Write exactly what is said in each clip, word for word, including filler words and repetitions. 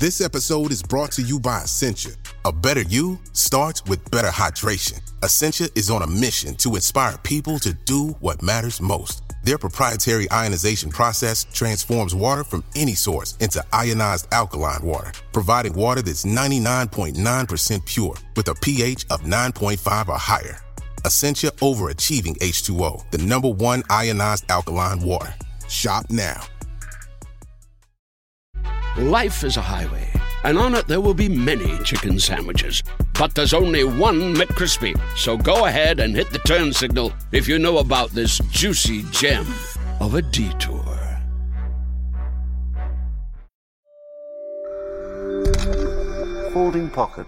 This episode is brought to you by Essentia. A better you starts with better hydration. Essentia is on a mission to inspire people to do what matters most. Their proprietary ionization process transforms water from any source into ionized alkaline water, providing water that's ninety-nine point nine percent pure with a pH of nine point five or higher. Essentia Overachieving H two O, the number one ionized alkaline water. Shop now. Life is a highway, and on it there will be many chicken sandwiches. But there's only one McCrispy. So go ahead and hit the turn signal if you know about this juicy gem of a detour. Folding pocket.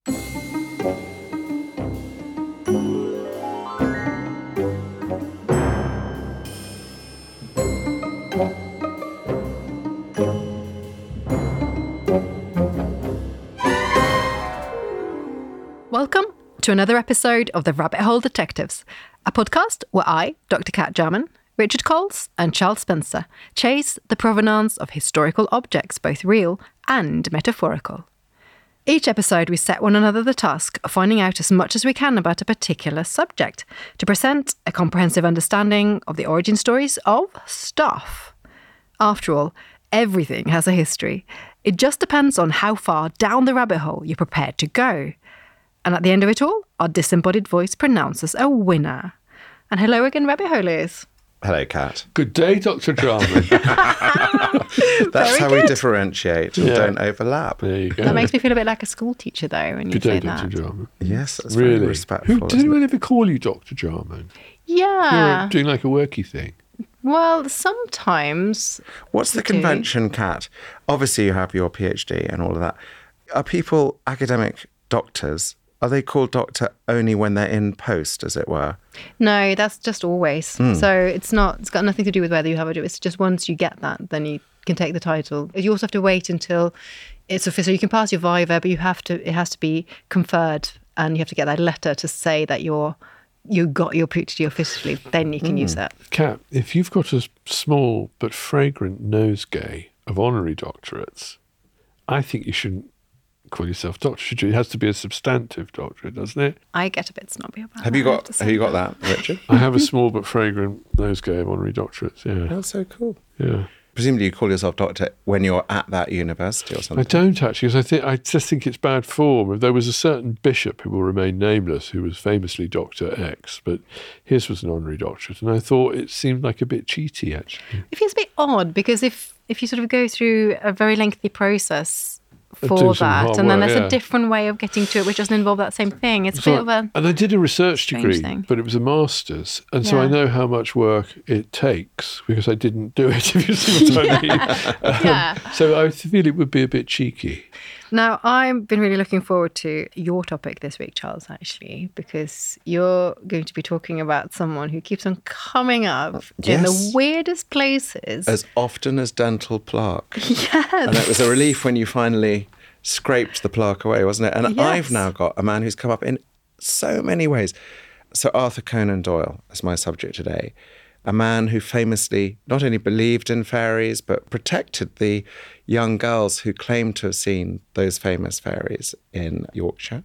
Welcome to another episode of The Rabbit Hole Detectives, a podcast where I, Doctor Kat Jarman, Richard Coles and Charles Spencer chase the provenance of historical objects, both real and metaphorical. Each episode we set one another the task of finding out as much as we can about a particular subject to present a comprehensive understanding of the origin stories of stuff. After all, everything has a history. It just depends on how far down the rabbit hole you're prepared to go. And at the end of it all, our disembodied voice pronounces a winner. And hello again, rabbit holiers. Hello, Kat. Good day, Doctor Jarman. That's Very how good. we differentiate and Yeah. don't overlap. There you go. That makes me feel a bit like a school teacher, though, when you Good day, say Doctor that. Jarman. Yes, that's Really? very respectful. Who, did isn't anyone it? ever call you Doctor Jarman? Yeah. You're doing like a worky thing. Well, sometimes. What's the you do. convention, Kat? Obviously, you have your PhD and all of that. Are people academic doctors? Are they called doctor only when they're in post, as it were? No, that's just always. Hmm. So it's not, it's got nothing to do with whether you have a job. It's just once you get that, then you can take the title. You also have to wait until it's official. So you can pass your Viva, but you have to, it has to be conferred and you have to get that letter to say that you're, you got your PhD officially. Then you can use that. Kat, if you've got a small but fragrant nosegay of honorary doctorates, I think you shouldn't call yourself doctor, should you? It has to be a substantive doctorate, doesn't it? I get a bit snobby about Have that. you I have got to say Have you got that, Richard? I have a small but fragrant nosegay of honorary doctorates, yeah. That's so cool. Yeah. Presumably, you call yourself doctor when you're at that university or I something. don't actually, because I think I just think it's bad form. There was a certain bishop who will remain nameless, who was famously Doctor X, but his was an honorary doctorate, and I thought it seemed like a bit cheaty, actually. It feels a bit odd because if, if you sort of go through a very lengthy process Uh, for do some that, hard and then work, there's yeah. a different way of getting to it which doesn't involve that same thing. It's a So- bit of a... and I did a research strange degree, thing. but it was a master's, and so I Yeah. know how much work it takes because I didn't do it. If you see what I mean. Um, Yeah. So I feel it would be a bit cheeky. Now, I've been really looking forward to your topic this week, Charles, actually, because you're going to be talking about someone who keeps on coming up in the Yes. weirdest places. As often as dental plaque. yes. And it was a relief when you finally scraped the plaque away, wasn't it? And Yes. I've now got a man who's come up in so many ways. So Arthur Conan Doyle is my subject today. A man who famously not only believed in fairies, but protected the young girls who claimed to have seen those famous fairies in Yorkshire.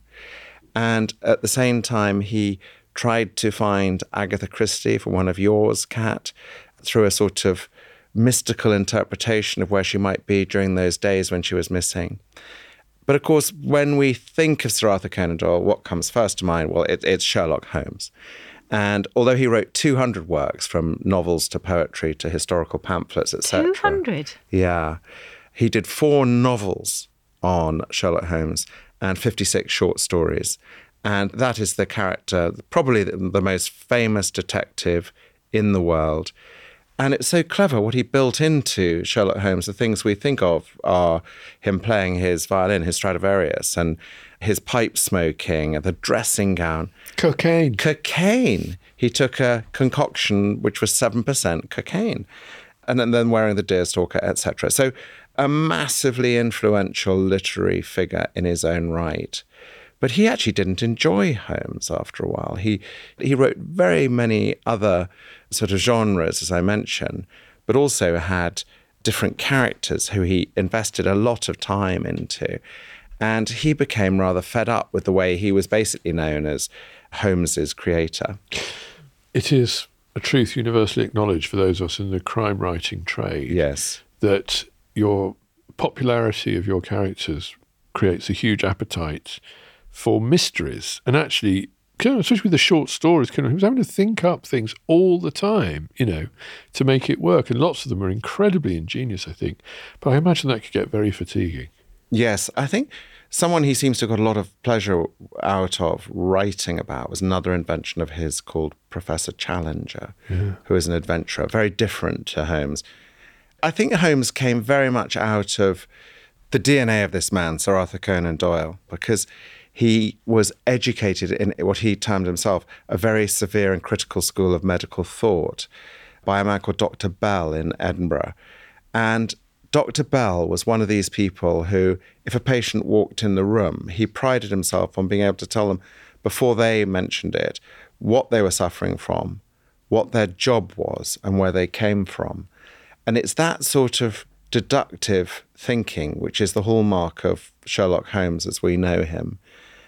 And at the same time, he tried to find Agatha Christie for one of yours, Kat, through a sort of mystical interpretation of where she might be during those days when she was missing. But of course, when we think of Sir Arthur Conan Doyle, what comes first to mind? Well, it, it's Sherlock Holmes. And although he wrote two hundred works, from novels to poetry to historical pamphlets, et cetera. two hundred? Yeah. He did four novels on Sherlock Holmes and fifty-six short stories. And that is the character, probably the, the most famous detective in the world. And it's so clever what he built into Sherlock Holmes. The things we think of are him playing his violin, his Stradivarius, and his pipe smoking, and the dressing gown. Cocaine. Cocaine. He took a concoction which was seven percent cocaine, and then, then wearing the deerstalker, et cetera. So a massively influential literary figure in his own right. But he actually didn't enjoy Holmes after a while. He he wrote very many other sort of genres, as I mentioned, but also had different characters who he invested a lot of time into. And he became rather fed up with the way he was basically known as Holmes's creator. It is a truth universally acknowledged for those of us in the crime writing trade. Yes. That your popularity of your characters creates a huge appetite for mysteries. And actually, especially with the short stories, he was having to think up things all the time, you know, to make it work. And lots of them are incredibly ingenious, I think. But I imagine that could get very fatiguing. Yes, I think someone he seems to have got a lot of pleasure out of writing about was another invention of his called Professor Challenger, yeah. who is an adventurer, very different to Holmes. I think Holmes came very much out of the D N A of this man, Sir Arthur Conan Doyle, because he was educated in what he termed himself a very severe and critical school of medical thought by a man called Doctor Bell in Edinburgh. And Doctor Bell was one of these people who, if a patient walked in the room, he prided himself on being able to tell them, before they mentioned it, what they were suffering from, what their job was, and where they came from. And it's that sort of deductive thinking which is the hallmark of Sherlock Holmes as we know him.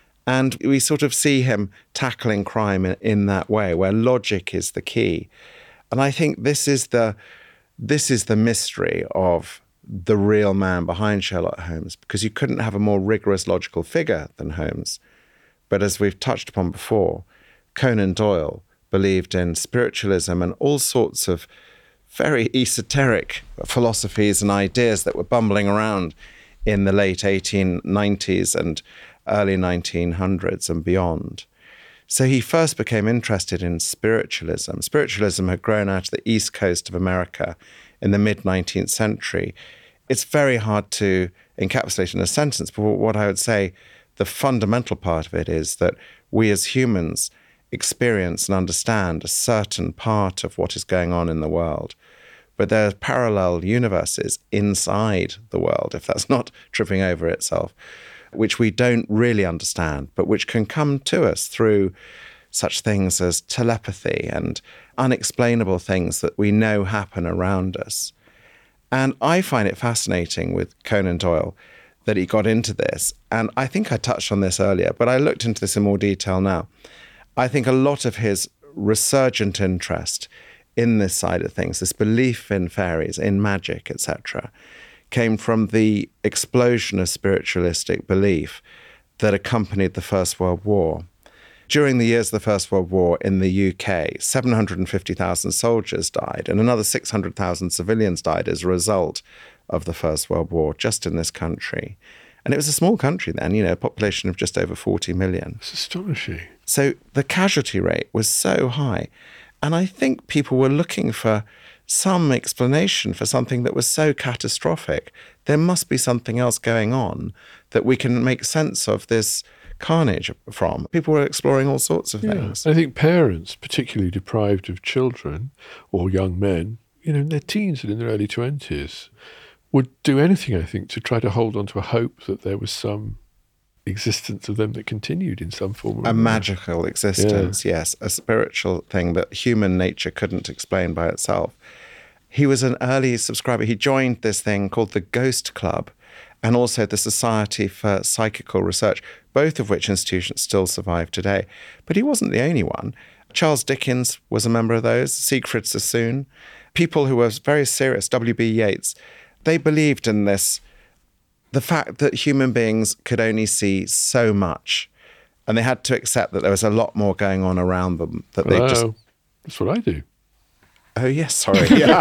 And we sort of see him tackling crime in, in that way, where logic is the key. And I think this is the this is the mystery of the real man behind Sherlock Holmes, because you couldn't have a more rigorous logical figure than Holmes. But as we've touched upon before, Conan Doyle believed in spiritualism and all sorts of very esoteric philosophies and ideas that were bumbling around in the late eighteen nineties and early nineteen hundreds and beyond. So he first became interested in spiritualism. Spiritualism had grown out of the east coast of America in the mid-nineteenth century. It's very hard to encapsulate in a sentence, but what I would say, the fundamental part of it is that we as humans experience and understand a certain part of what is going on in the world. But there are parallel universes inside the world, if that's not tripping over itself, which we don't really understand, but which can come to us through such things as telepathy and unexplainable things that we know happen around us. And I find it fascinating with Conan Doyle that he got into this. And I think I touched on this earlier, but I looked into this in more detail now. I think a lot of his resurgent interest in this side of things, this belief in fairies, in magic, et cetera, came from the explosion of spiritualistic belief that accompanied the First World War. During the years of the First World War in the U K, seven hundred fifty thousand soldiers died and another six hundred thousand civilians died as a result of the First World War just in this country. And it was a small country then, you know, a population of just over forty million. It's astonishing. So the casualty rate was so high. And I think people were looking for some explanation for something that was so catastrophic. There must be something else going on that we can make sense of this carnage from. People were exploring all sorts of yeah. things. I think parents, particularly deprived of children or young men, you know, in their teens and in their early twenties, would do anything, I think, to try to hold on to a hope that there was some existence of them that continued in some form or a another. Magical existence, yeah. Yes, a spiritual thing that human nature couldn't explain by itself. He was an early subscriber. He joined this thing called the Ghost Club and also the Society for Psychical Research, both of which institutions still survive today. But he wasn't the only one. Charles Dickens was a member of those, Siegfried Sassoon, people who were very serious, W B Yeats. They believed in this, the fact that human beings could only see so much, and they had to accept that there was a lot more going on around them. That Hello. they just. That's what I do. Oh, yes, sorry. Yeah.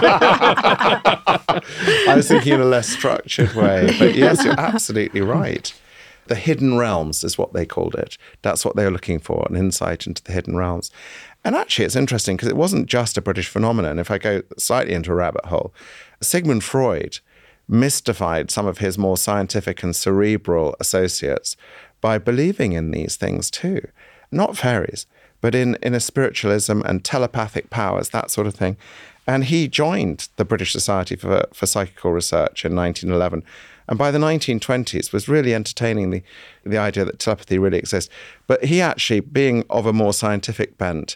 I was thinking in a less structured way. But yes, you're absolutely right. The hidden realms is what they called it. That's what they were looking for, an insight into the hidden realms. And actually, it's interesting because it wasn't just a British phenomenon. If I go slightly into a rabbit hole, Sigmund Freud mystified some of his more scientific and cerebral associates by believing in these things too. Not fairies, but in, in a spiritualism and telepathic powers, that sort of thing. And he joined the British Society for, for Psychical Research in nineteen eleven. And by the nineteen twenties was really entertaining the, the idea that telepathy really exists. But he actually, being of a more scientific bent,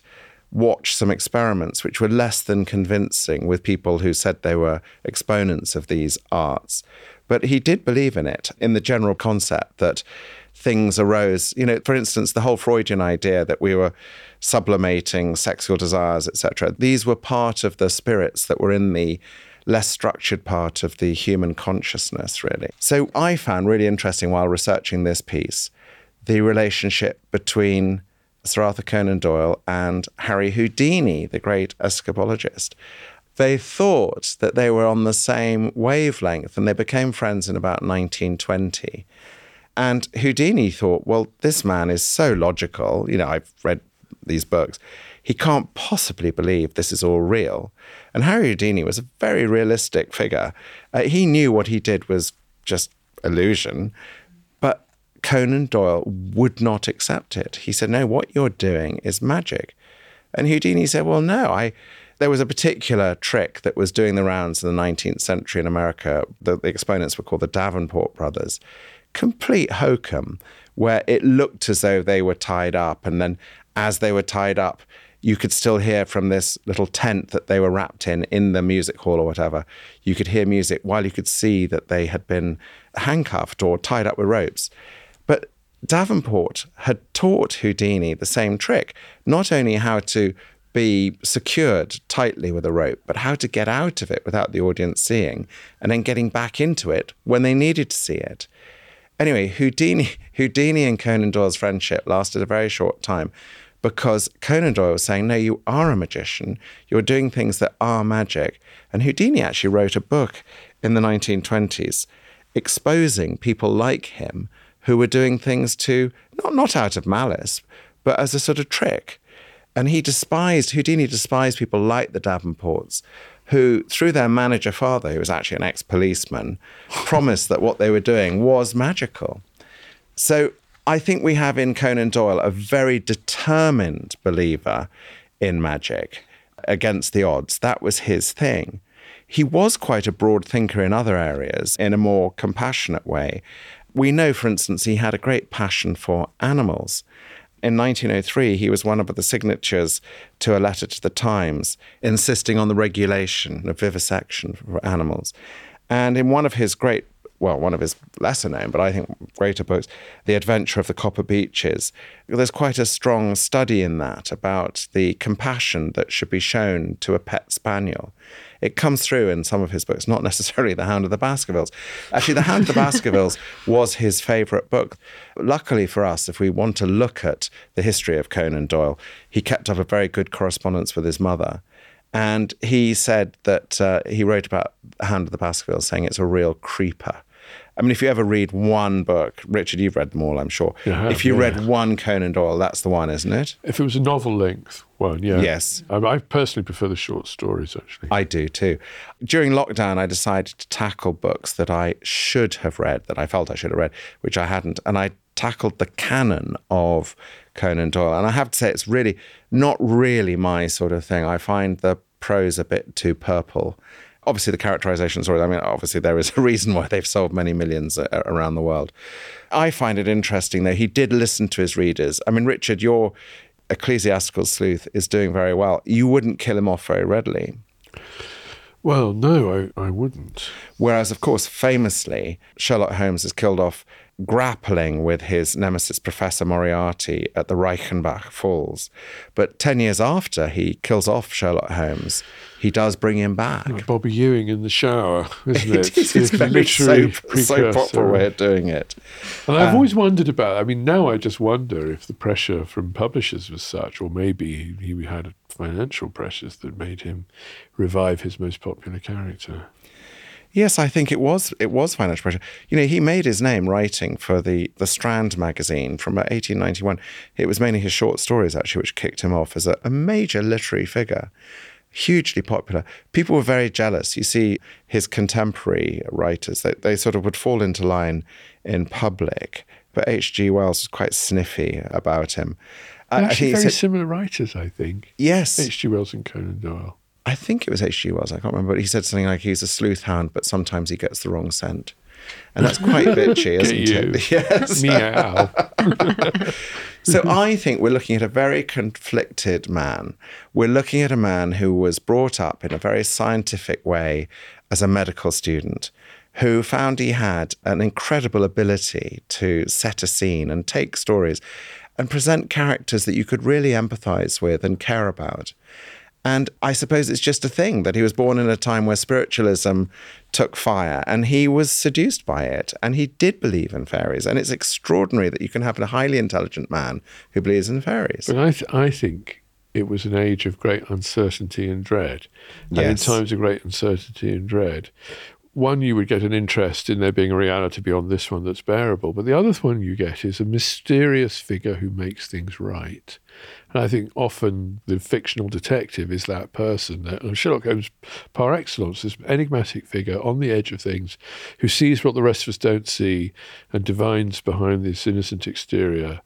watch some experiments which were less than convincing with people who said they were exponents of these arts. But he did believe in it, in the general concept that things arose. You know, for instance, the whole Freudian idea that we were sublimating sexual desires, et cetera. These were part of the spirits that were in the less structured part of the human consciousness, really. So I found really interesting while researching this piece, the relationship between Sir Arthur Conan Doyle and Harry Houdini, the great escapologist. They thought that they were on the same wavelength, and they became friends in about nineteen twenty. And Houdini thought, well, this man is so logical. You know, I've read these books. He can't possibly believe this is all real. And Harry Houdini was a very realistic figure. Uh, he knew what he did was just illusion, but Conan Doyle would not accept it. He said, no, what you're doing is magic. And Houdini said, well, no, I... There was a particular trick that was doing the rounds in the nineteenth century in America. The, the exponents were called the Davenport brothers. Complete hokum, where it looked as though they were tied up. And then as they were tied up, you could still hear from this little tent that they were wrapped in, in the music hall or whatever. You could hear music while you could see that they had been handcuffed or tied up with ropes. But Davenport had taught Houdini the same trick, not only how to be secured tightly with a rope, but how to get out of it without the audience seeing, and then getting back into it when they needed to see it. Anyway, Houdini, Houdini and Conan Doyle's friendship lasted a very short time because Conan Doyle was saying, no, you are a magician. You're doing things that are magic. And Houdini actually wrote a book in the nineteen twenties exposing people like him who were doing things to, not, not out of malice, but as a sort of trick. And he despised, Houdini despised people like the Davenports, who, through their manager father, who was actually an ex-policeman, promised that what they were doing was magical. So I think we have in Conan Doyle a very determined believer in magic against the odds. That was his thing. He was quite a broad thinker in other areas, in a more compassionate way. We know, for instance, he had a great passion for animals. In nineteen oh three, he was one of the signatures to a letter to the Times insisting on the regulation of vivisection for animals. And in one of his great, well, one of his lesser known, but I think greater books, The Adventure of the Copper Beeches, there's quite a strong study in that about the compassion that should be shown to a pet spaniel. It comes through in some of his books, not necessarily The Hound of the Baskervilles. Actually, The Hound of the Baskervilles was his favourite book. Luckily for us, if we want to look at the history of Conan Doyle, he kept up a very good correspondence with his mother. And he said that uh, he wrote about The Hound of the Baskervilles, saying it's a real creeper. I mean, if you ever read one book, Richard, you've read them all, I'm sure. Yeah, if you yeah. read one Conan Doyle, that's the one, isn't it? If it was a novel length one, yeah. Yes. I, I personally prefer the short stories, actually. I do too. During lockdown, I decided to tackle books that I should have read, that I felt I should have read, which I hadn't. And I tackled the canon of Conan Doyle. And I have to say, it's really not really my sort of thing. I find the prose a bit too purple. Obviously, the characterization story, I mean, obviously there is a reason why they've sold many millions around the world. I find it interesting, though, he did listen to his readers. I mean, Richard, your Ecclesiastical Sleuth is doing very well. You wouldn't kill him off very readily. Well, no, I, I wouldn't. Whereas, of course, famously, Sherlock Holmes is killed off grappling with his nemesis, Professor Moriarty, at the Reichenbach Falls. But ten years after he kills off Sherlock Holmes, he does bring him back. Like Bobby Ewing in the shower, isn't it? It is. It's a very soap, soap opera way of doing it. And I've um, always wondered about, I mean, now I just wonder if the pressure from publishers was such, or maybe he, he had financial pressures that made him revive his most popular character. Yes, I think it was it was financial pressure. You know, he made his name writing for the, the Strand magazine from eighteen ninety-one. It was mainly his short stories, actually, which kicked him off as a, a major literary figure. Hugely popular. People were very jealous. You see, his contemporary writers, they, they sort of would fall into line in public. But H G Wells was quite sniffy about him. They're actually very said, similar writers, I think. Yes. H G Wells and Conan Doyle. I think it was H G Wells, I can't remember, but he said something like he's a sleuth hound, but sometimes he gets the wrong scent. And that's quite bitchy, isn't Get you. it? Yes. Meow. So I think we're looking at a very conflicted man. We're looking at a man who was brought up in a very scientific way as a medical student, who found he had an incredible ability to set a scene and take stories and present characters that you could really empathize with and care about. And I suppose it's just a thing that he was born in a time where spiritualism took fire and he was seduced by it. And he did believe in fairies. And it's extraordinary that you can have a highly intelligent man who believes in fairies. But I, th- I think it was an age of great uncertainty and dread. And Yes. in times of great uncertainty and dread, one, you would get an interest in there being a reality beyond this one that's bearable. But the other one you get is a mysterious figure who makes things right. And I think often the fictional detective is that person. That, Sherlock Holmes, par excellence, this enigmatic figure on the edge of things who sees what the rest of us don't see and divines behind this innocent exterior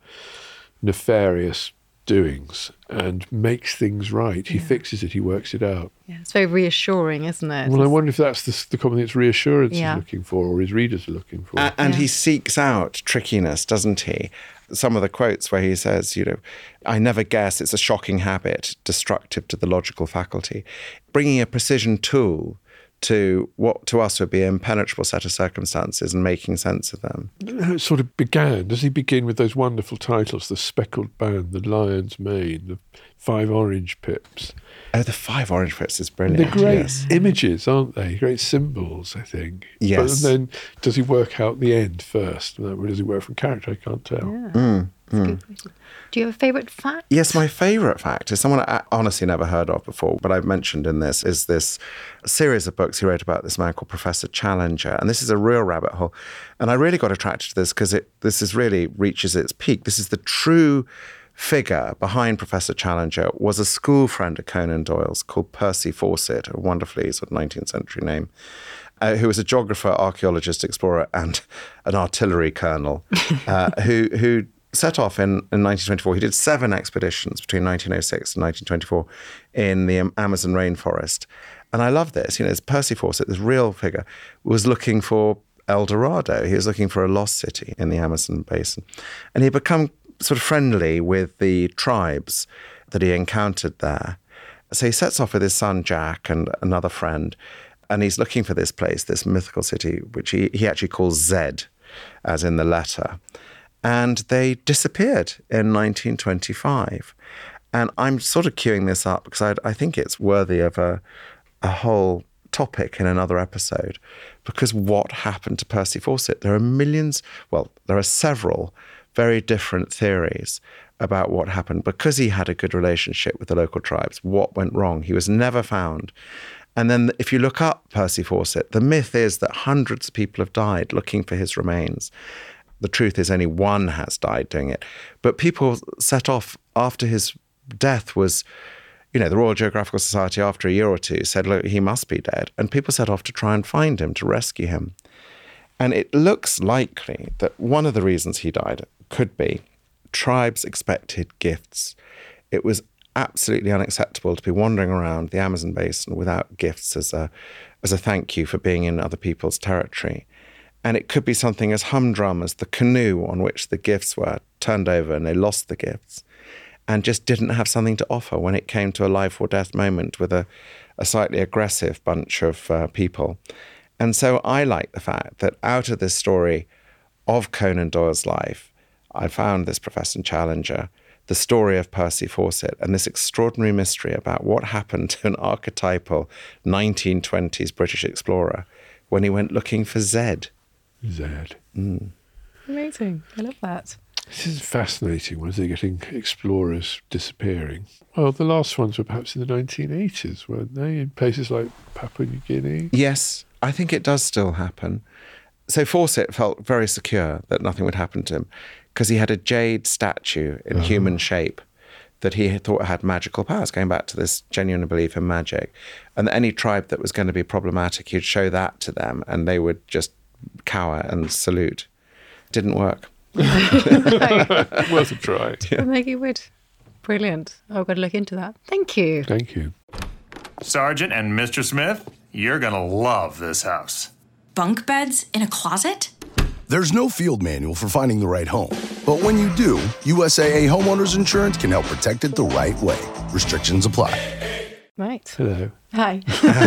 nefarious doings and makes things right. He Yeah. fixes it, he works it out. Yeah, it's very reassuring, isn't it? Well, I wonder if that's the, the common thing it's reassurance Yeah. he's looking for, or his readers are looking for. A- and Yeah. he seeks out trickiness, doesn't he? Some of the quotes where he says, you know, I never guess, it's a shocking habit, destructive to the logical faculty. Bringing a precision tool to what to us would be an impenetrable set of circumstances and making sense of them. I don't know how it sort of began. Does he begin with those wonderful titles, The Speckled Band, The Lion's Mane, The Five Orange Pips? Oh, the five orange pips is They're brilliant. great Yes. images, aren't they? Great symbols, I think. Yes. But then does he work out the end first? Or does he work from character? I can't tell. Yeah. Mm, That's a good question. Do you have a favourite fact? Yes, my favourite fact is someone I honestly never heard of before, but I've mentioned in this, is this series of books he wrote about this man called Professor Challenger. And this is a real rabbit hole. And I really got attracted to this because it this is really reaches its peak. This is the true figure behind Professor Challenger was a school friend of Conan Doyle's called Percy Fawcett, a wonderfully sort of nineteenth century name, uh, who was a geographer, archaeologist, explorer, and an artillery colonel, uh, who who set off in, in nineteen twenty-four. He did seven expeditions between nineteen oh six and nineteen twenty-four in the Amazon rainforest. And I love this. You know, it's Percy Fawcett, this real figure, was looking for El Dorado. He was looking for a lost city in the Amazon basin. And he had become sort of friendly with the tribes that he encountered there. So he sets off with his son, Jack, and another friend, and he's looking for this place, this mythical city, which he, he actually calls Zed, as in the letter. And they disappeared in nineteen twenty-five. And I'm sort of queuing this up because I, I think it's worthy of a, a whole topic in another episode. Because what happened to Percy Fawcett? There are millions, well, there are several very different theories about what happened. Because he had a good relationship with the local tribes, what went wrong? He was never found. And then if you look up Percy Fawcett, the myth is that hundreds of people have died looking for his remains. The truth is only one has died doing it. But people set off after his death was, you know, the Royal Geographical Society after a year or two said, look, he must be dead. And people set off to try and find him, to rescue him. And it looks likely that one of the reasons he died could be tribes expected gifts. It was absolutely unacceptable to be wandering around the Amazon basin without gifts as a as a thank you for being in other people's territory. And it could be something as humdrum as the canoe on which the gifts were turned over and they lost the gifts and just didn't have something to offer when it came to a life or death moment with a, a slightly aggressive bunch of uh, people. And so I like the fact that out of this story of Conan Doyle's life, I found this Professor Challenger, the story of Percy Fawcett, and this extraordinary mystery about what happened to an archetypal nineteen twenties British explorer when he went looking for Zed. Zed. Mm. Amazing. I love that. This is fascinating. Was they getting explorers disappearing? Well, the last ones were perhaps in the nineteen eighties, weren't they? In places like Papua New Guinea. Yes, I think it does still happen. So Fawcett felt very secure that nothing would happen to him because he had a jade statue in Uh-huh. human shape that he thought had magical powers, going back to this genuine belief in magic. And any tribe that was going to be problematic, he'd show that to them and they would just cower and salute. Didn't work. Worth a try. Well, Maggie Wood. Brilliant. I've got to look into that. Thank you. Thank you. Sergeant and Mister Smith, you're gonna love this house. Bunk beds in a closet? There's no field manual for finding the right home, But when you do, U S A A Homeowners Insurance can help protect it the right way. Restrictions apply. Right. Hello. Hi.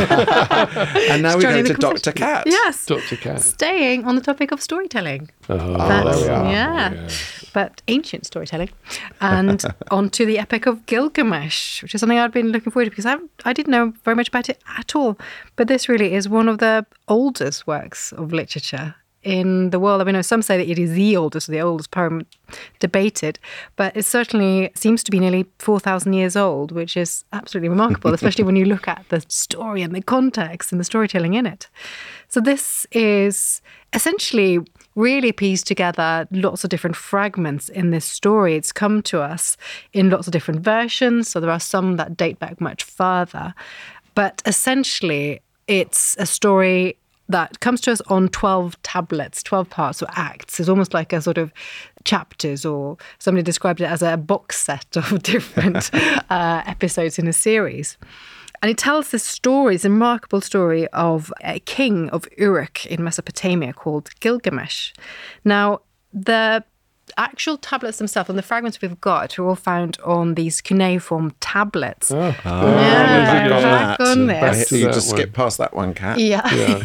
And now we go Joining the to Doctor conversation. Cat. Yes. Doctor Cat. Staying on the topic of storytelling. Oh, But- there we are. Yeah. Yeah. But ancient storytelling. And onto the Epic of Gilgamesh, which is something I'd been looking forward to because I, I didn't know very much about it at all. But this really is one of the oldest works of literature in the world. I mean, some say that it is the oldest, the oldest poem debated, but it certainly seems to be nearly four thousand years old, which is absolutely remarkable, especially when you look at the story and the context and the storytelling in it. So this is essentially really pieced together lots of different fragments in this story. It's come to us in lots of different versions, so there are some that date back much further. But essentially, it's a story that comes to us on twelve tablets, twelve parts or acts. It's almost like a sort of chapters, or somebody described it as a box set of different uh, episodes in a series. And it tells this story, this remarkable story of a king of Uruk in Mesopotamia called Gilgamesh. Now, the actual tablets themselves and the fragments we've got are all found on these cuneiform tablets. Oh, Oh, Yeah, we're back on back that. on But this. You That just one. skip past that one, Cat. Yeah.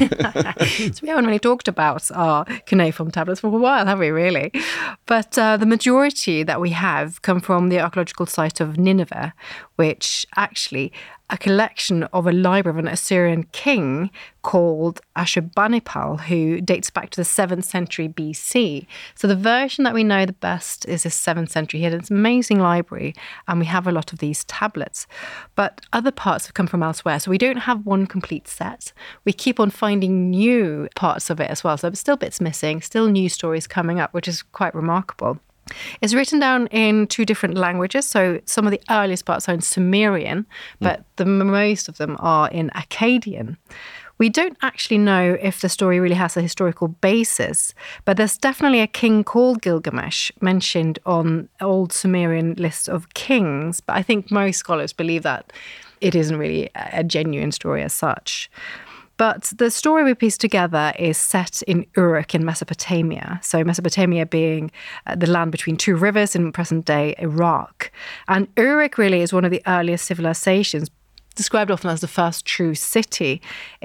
So we haven't really talked about our cuneiform tablets for a while, have we, really? But uh, the majority that we have come from the archaeological site of Nineveh, which actually a collection of a library of an Assyrian king called Ashurbanipal, who dates back to the seventh century B C. So the version that we know the best is the seventh century. He had an amazing library, and we have a lot of these tablets. But other parts have come from elsewhere, so we don't have one complete set. We keep on finding new parts of it as well. So there's still bits missing, still new stories coming up, which is quite remarkable. It's written down in two different languages. So some of the earliest parts are in Sumerian, but the most of them are in Akkadian. We don't actually know if the story really has a historical basis, but there's definitely a king called Gilgamesh mentioned on old Sumerian list of kings. But I think most scholars believe that it isn't really a genuine story as such. But the story we pieced together is set in Uruk in Mesopotamia. So Mesopotamia being uh, the land between two rivers in present-day Iraq. And Uruk really is one of the earliest civilizations, described often as the first true city.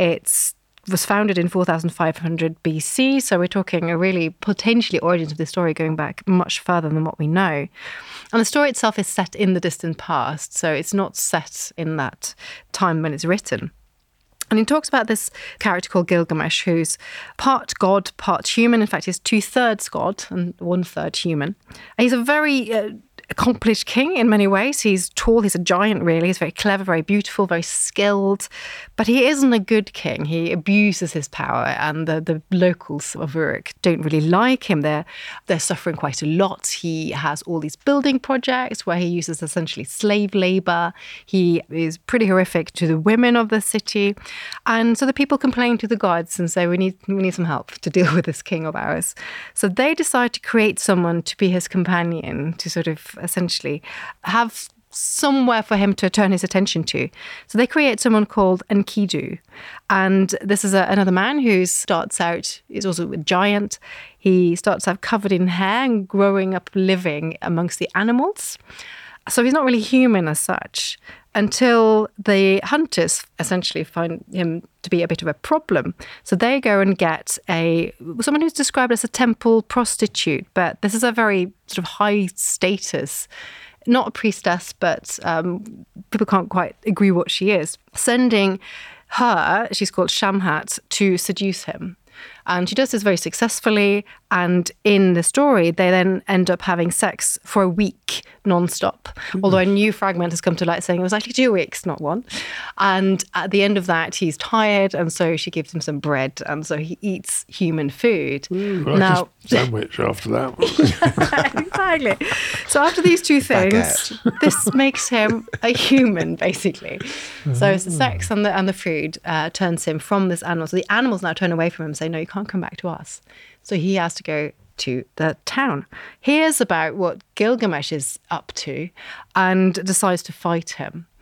It was founded in four thousand five hundred B C, so we're talking a really potentially origins of the story going back much further than what we know. And the story itself is set in the distant past, so it's not set in that time when it's written. And he talks about this character called Gilgamesh, who's part god, part human. In fact, he's two-thirds god and one-third human. And he's a very uh, accomplished king in many ways. He's tall, he's a giant, really. He's very clever, very beautiful, very skilled. But he isn't a good king. He abuses his power, and the, the locals of Uruk don't really like him. They're, they're suffering quite a lot. He has all these building projects where he uses essentially slave labor. He is pretty horrific to the women of the city. And so the people complain to the gods and say, we need, we need some help to deal with this king of ours. So they decide to create someone to be his companion, to sort of essentially have somewhere for him to turn his attention to. So they create someone called Enkidu. And this is a, another man who starts out, is also a giant. He starts out covered in hair and growing up living amongst the animals. So he's not really human as such, until the hunters essentially find him to be a bit of a problem. So they go and get a someone who's described as a temple prostitute, but this is a very sort of high status, not a priestess, but um, people can't quite agree what she is, sending her, she's called Shamhat, to seduce him. And she does this very successfully. And in the story, they then end up having sex for a week nonstop. Mm-hmm. Although a new fragment has come to light saying it was actually two weeks, not one. And at the end of that, he's tired. And so she gives him some bread. And so he eats human food. Ooh, like now, a sandwich after that. exactly. So after these two things, this makes him a human, basically. So it's the sex and the, and the food uh, turns him from this animal. So the animals now turn away from him and say, no, you can't come back to us. So he has to go to the town, hears about what Gilgamesh is up to, and decides to fight him.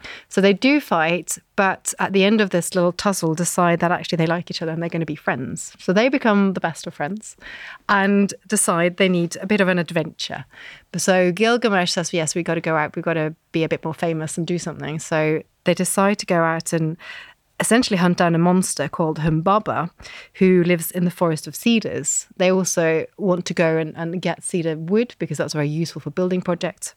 So they do fight, but at the end of this little tussle decide that actually they like each other and they're going to be friends. So they become the best of friends and decide they need a bit of an adventure. So Gilgamesh says, yes, we've got to go out. We've got to be a bit more famous and do something. So they decide to go out and essentially hunt down a monster called Humbaba, who lives in the forest of cedars. They also want to go and, and get cedar wood because that's very useful for building projects,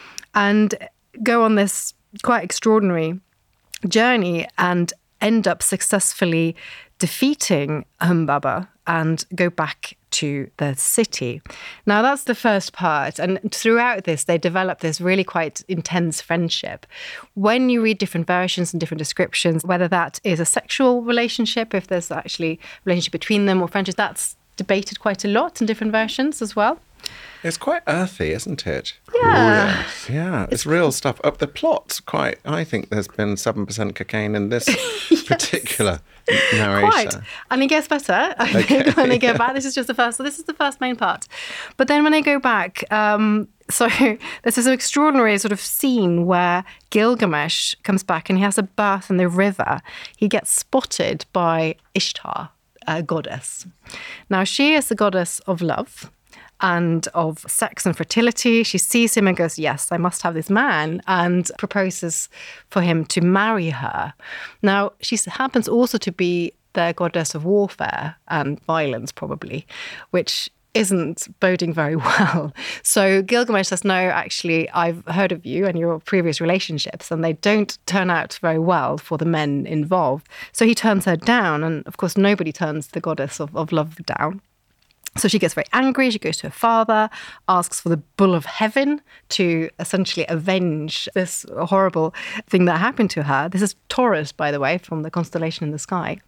and go on this quite extraordinary journey and end up successfully defeating Humbaba and go back to the city. Now, that's the first part. And throughout this, they develop this really quite intense friendship. When you read different versions and different descriptions, whether that is a sexual relationship, if there's actually a relationship between them or friendship, that's debated quite a lot in different versions as well. It's quite earthy, isn't it? Yeah. Oh, yeah, it's, it's real stuff. Up the plot's quite, I think there's been seven percent cocaine in this yes. particular narration. Quite. And it gets better, I okay. think, when they go back. This is just the first, so this is the first main part. But then when they go back, um, so there's this extraordinary sort of scene where Gilgamesh comes back and he has a bath in the river. He gets spotted by Ishtar, a goddess. Now, she is the goddess of love and of sex and fertility. She sees him and goes, yes, I must have this man, and proposes for him to marry her. Now, she happens also to be the goddess of warfare and violence, probably, which isn't boding very well. So Gilgamesh says, no, actually, I've heard of you and your previous relationships, and they don't turn out very well for the men involved. So he turns her down, and of course, nobody turns the goddess of, of love down. So she gets very angry. She goes to her father, asks for the bull of heaven to essentially avenge this horrible thing that happened to her. This is Taurus, by the way, from the constellation in the sky.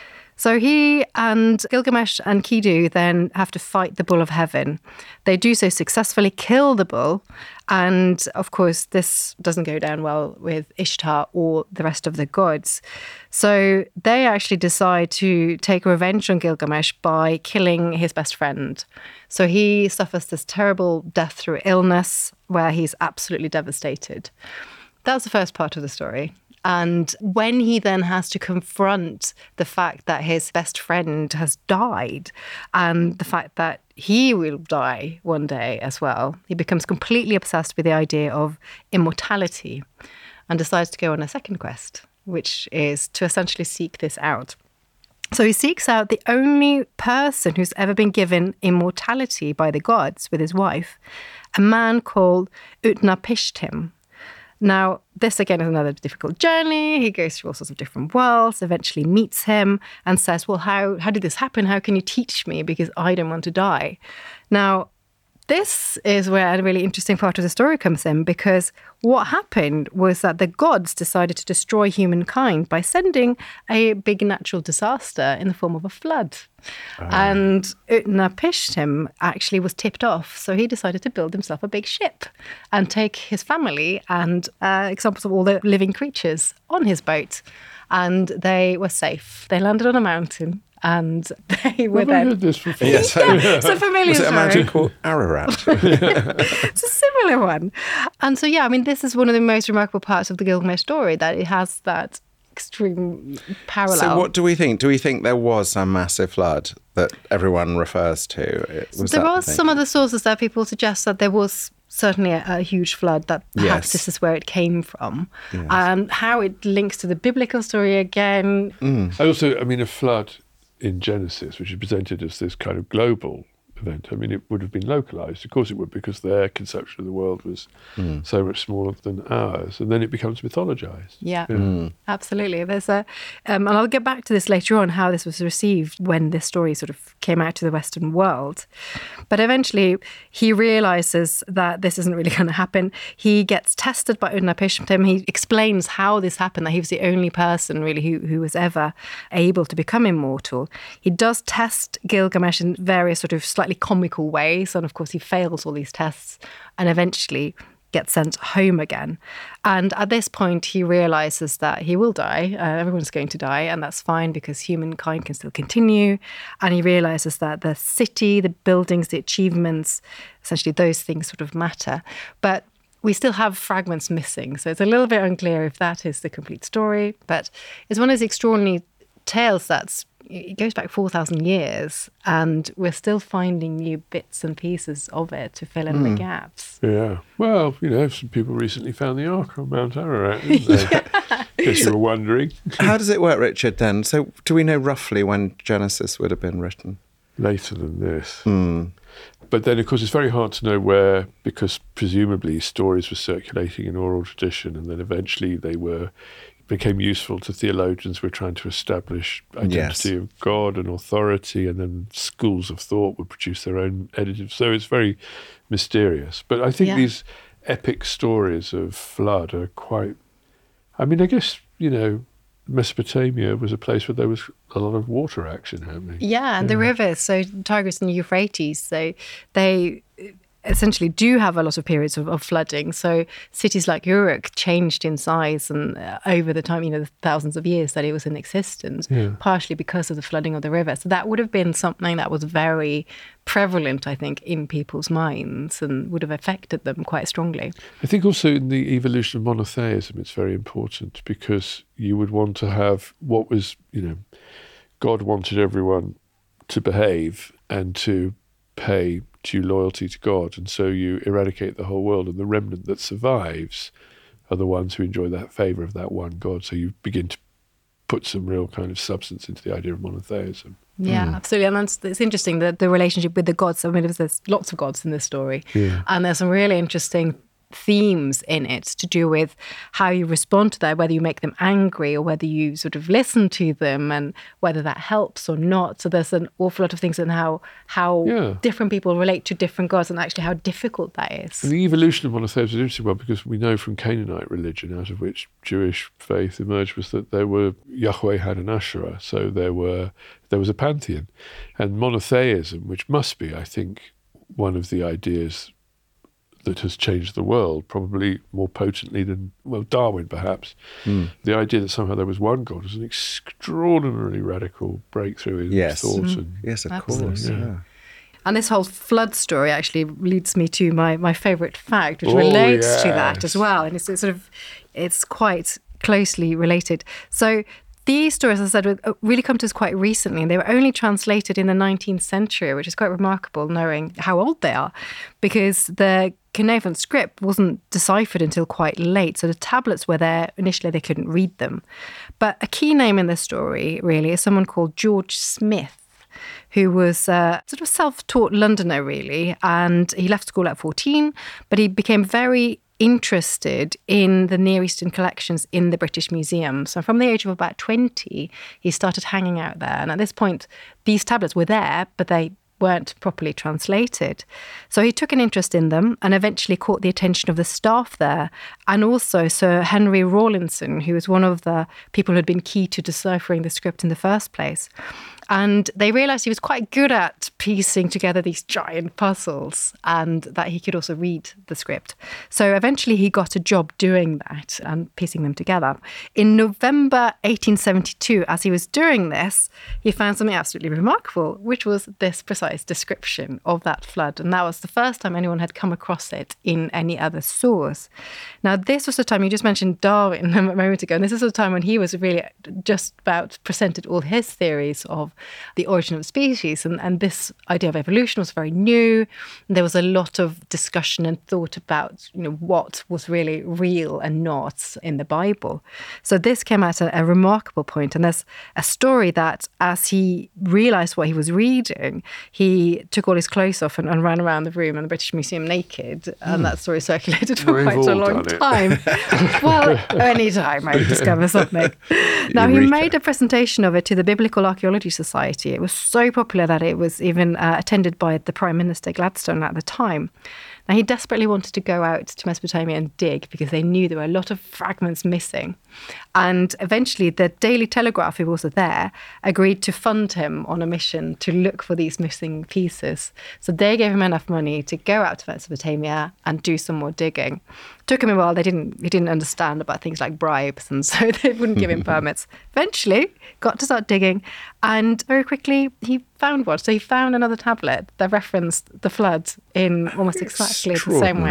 So he and Gilgamesh and Kidu then have to fight the bull of heaven. They do so successfully, kill the bull. And of course, this doesn't go down well with Ishtar or the rest of the gods. So they actually decide to take revenge on Gilgamesh by killing his best friend. So he suffers this terrible death through illness where he's absolutely devastated. That's the first part of the story. And when he then has to confront the fact that his best friend has died and the fact that he will die one day as well, he becomes completely obsessed with the idea of immortality and decides to go on a second quest, which is to essentially seek this out. So he seeks out the only person who's ever been given immortality by the gods with his wife, a man called Utnapishtim. Now, this again is another difficult journey. He goes through all sorts of different worlds, eventually meets him and says, well, how, how did this happen? How can you teach me? Because I don't want to die. Now, this is where a really interesting part of the story comes in, because what happened was that the gods decided to destroy humankind by sending a big natural disaster in the form of a flood. Oh. And Utnapishtim actually was tipped off, so he decided to build himself a big ship and take his family and uh, examples of all the living creatures on his boat. And they were safe. They landed on a mountain. And they were Have then... I heard this before? Yes. Yeah, it's a familiar Was it a story. mountain called Ararat? It's a similar one. And so, yeah, I mean, this is one of the most remarkable parts of the Gilgamesh story, that it has that extreme parallel. So what do we think? Do we think there was a massive flood that everyone refers to? Was there that are the some other sources that people suggest that there was certainly a, a huge flood, that perhaps Yes. this is where it came from. Yes. And how it links to the biblical story again. Mm. I also, I mean, a flood in Genesis, which is presented as this kind of global event, I mean, it would have been localized. Of course it would, because their conception of the world was Mm. so much smaller than ours. And then it becomes mythologized. Yeah, Mm. absolutely. There's a, um, and I'll get back to this later on, how this was received when this story sort of came out to the Western world. But eventually he realizes that this isn't really going to happen. He gets tested by Utnapishtim. He explains how this happened, that he was the only person really who, who was ever able to become immortal. He does test Gilgamesh in various sort of slightly comical ways. And of course he fails all these tests and eventually gets sent home again. And at this point, he realizes that he will die. Uh, everyone's going to die, and that's fine because humankind can still continue. And he realizes that the city, the buildings, the achievements, essentially those things sort of matter. But we still have fragments missing. So it's a little bit unclear if that is the complete story. But it's one of those extraordinary tales that's, it goes back four thousand years, and we're still finding new bits and pieces of it to fill in mm. the gaps. Yeah. Well, you know, some people recently found the Ark on Mount Ararat, didn't they? yeah. In case you were wondering. How does it work, Richard, then? So do we know roughly when Genesis would have been written? Later than this. Mm. But then, of course, it's very hard to know where, because presumably stories were circulating in oral tradition, and then eventually they were became useful to theologians who were trying to establish identity yes. of God and authority, and then schools of thought would produce their own edited. So it's very mysterious. But I think yeah. these epic stories of flood are quite... I mean, I guess, you know, Mesopotamia was a place where there was a lot of water action happening. Yeah, and yeah. the rivers, so Tigris and Euphrates, so they essentially do have a lot of periods of, of flooding. So cities like Uruk changed in size and uh, over the time, you know, the thousands of years that it was in existence, yeah. partially because of the flooding of the river. So that would have been something that was very prevalent, I think, in people's minds and would have affected them quite strongly. I think also in the evolution of monotheism, it's very important because you would want to have what was, you know, God wanted everyone to behave and to pay due loyalty to God, and so you eradicate the whole world, and the remnant that survives are the ones who enjoy that favour of that one God. So you begin to put some real kind of substance into the idea of monotheism. Yeah, mm. absolutely. And that's, it's interesting, that the relationship with the gods. I mean, there's lots of gods in this story, yeah. and there's some really interesting themes in it to do with how you respond to that, whether you make them angry or whether you sort of listen to them, and whether that helps or not. So there's an awful lot of things in how how yeah. different people relate to different gods, and actually how difficult that is. And the evolution of monotheism is an interesting one, because we know from Canaanite religion, out of which Jewish faith emerged, was that there were Yahweh had an Asherah, so there were there was a pantheon, and monotheism, which must be, I think, one of the ideas that has changed the world, probably more potently than, well, Darwin perhaps. Mm. The idea that somehow there was one God was an extraordinarily radical breakthrough in yes. thought. Mm. And, yes, of Absolutely. course. Yeah. And this whole flood story actually leads me to my, my favourite fact, which oh, relates yes. to that as well. And it's, it's sort of, it's quite closely related. So these stories, as I said, really come to us quite recently, and they were only translated in the nineteenth century, which is quite remarkable knowing how old they are, because the Cynefin script wasn't deciphered until quite late. So the tablets were there. Initially, they couldn't read them. But a key name in this story, really, is someone called George Smith, who was a sort of self-taught Londoner, really. And he left school at fourteen, but he became very interested in the Near Eastern collections in the British Museum. So from the age of about twenty, he started hanging out there. And at this point, these tablets were there, but they weren't properly translated. So he took an interest in them and eventually caught the attention of the staff there, and also Sir Henry Rawlinson, who was one of the people who had been key to deciphering the script in the first place. And they realised he was quite good at piecing together these giant puzzles, and that he could also read the script. So eventually he got a job doing that and piecing them together. In November eighteen seventy-two, as he was doing this, he found something absolutely remarkable, which was this precise description of that flood. And that was the first time anyone had come across it in any other source. Now, this was the time, you just mentioned Darwin a moment ago, and this is the time when he was really just about presented all his theories of the origin of species, and, and this idea of evolution was very new. There was a lot of discussion and thought about, you know, what was really real and not in the Bible. So this came at a, a remarkable point, and there's a story that as he realised what he was reading, he took all his clothes off and, and ran around the room in the British Museum naked, mm. and that story circulated for We've quite a long time. Well, any time I discover something. Now, he made a presentation of it to the Biblical Archaeology Society. It was so popular that it was even uh, attended by the Prime Minister Gladstone at the time. Now, he desperately wanted to go out to Mesopotamia and dig because they knew there were a lot of fragments missing. And eventually the Daily Telegraph, who was also there, agreed to fund him on a mission to look for these missing pieces. So they gave him enough money to go out to Mesopotamia and do some more digging. Took him a while. They didn't, he didn't understand about things like bribes, and so they wouldn't give him permits. Eventually, got to start digging, and very quickly he found one. So he found another tablet that referenced the flood in almost exactly the same way.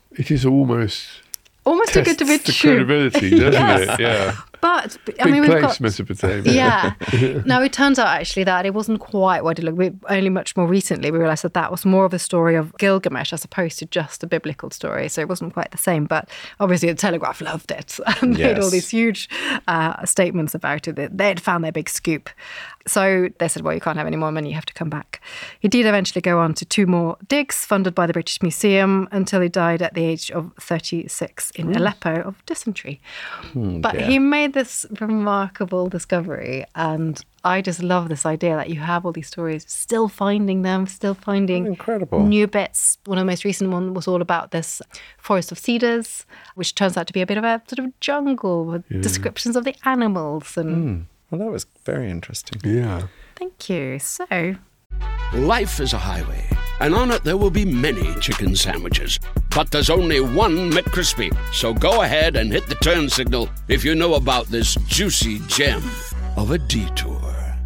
It is almost Almost too good to be the true. credibility, doesn't Yes. it? Yeah. But I Big mean, we've place, got Mesopotamia. Yeah. Now, it turns out actually that it wasn't quite what it looked. We, only much more recently, we realised that that was more of a story of Gilgamesh as opposed to just a biblical story. So it wasn't quite the same. But obviously, the Telegraph loved it and made all Yes. these huge uh, statements about it. They had found their big scoop. So they said, well, you can't have any more money, you have to come back. He did eventually go on to two more digs funded by the British Museum until he died at the age of thirty-six in Aleppo of dysentery. But dear. he made this remarkable discovery, and I just love this idea that you have all these stories, still finding them, still finding Oh, incredible. new bits. One of the most recent ones was all about this forest of cedars, which turns out to be a bit of a sort of jungle with descriptions of the animals. And Well, that was very interesting. Yeah. thank you. So Life is a highway, and on it there will be many chicken sandwiches. But there's only one McCrispy. So go ahead and hit the turn signal if you know about this juicy gem of a detour.